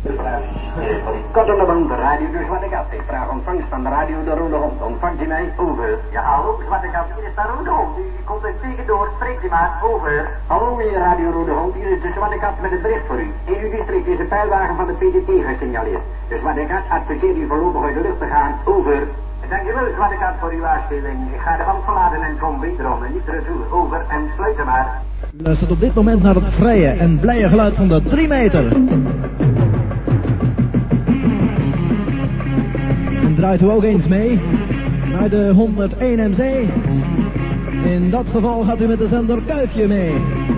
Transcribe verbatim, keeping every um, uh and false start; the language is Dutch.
Kortom, de radio de Zwarte Kat. Ik vraag ontvangst aan de radio de Rode Hond. Ontvangt u mij? Over. Ja, hallo, Zwarte Kat, hier is de Rode Hond. U komt er tegen door, spreekt u maar, over. Hallo, meneer Radio Rode Hond. Hier is de Zwarte Kat met het bericht voor u. In uw district is een pijlwagen van de P D T gesignaleerd. De Zwarte Kat adviseert u voorlopig uit de lucht te gaan. Over. Dank u wel, Zwarte Kat, voor uw waarschuwing. Ik ga de band verlaten en kom wederom en niet retour. Over en sluit hem maar. Luistert op dit moment naar het vrije en blije geluid van de drie meter. En draait u ook eens mee naar de honderdéén M C. In dat geval gaat u met de zender Kuifje mee.